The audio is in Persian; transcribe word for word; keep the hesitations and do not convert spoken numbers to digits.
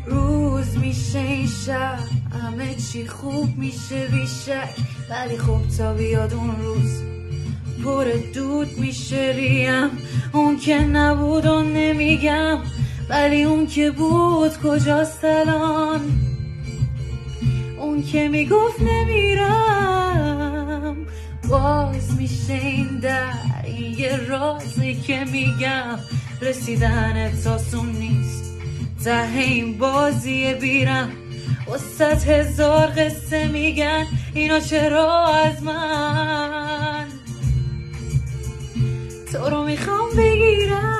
روز میشه این شب همه چی خوب میشه بیشک، ولی خب تا بیاد اون روز پر دود میشه ریم. اون که نبود و نمیگم، ولی اون که بود کجاست الان؟ اون که میگفت نمیرم باز میشه این در، این یه رازی که میگم رسیدن تاسون نیست، ته این بازی بیرم. وسط هزار قصه میگن اینا چرا از من، تو رو میخوام بگیرم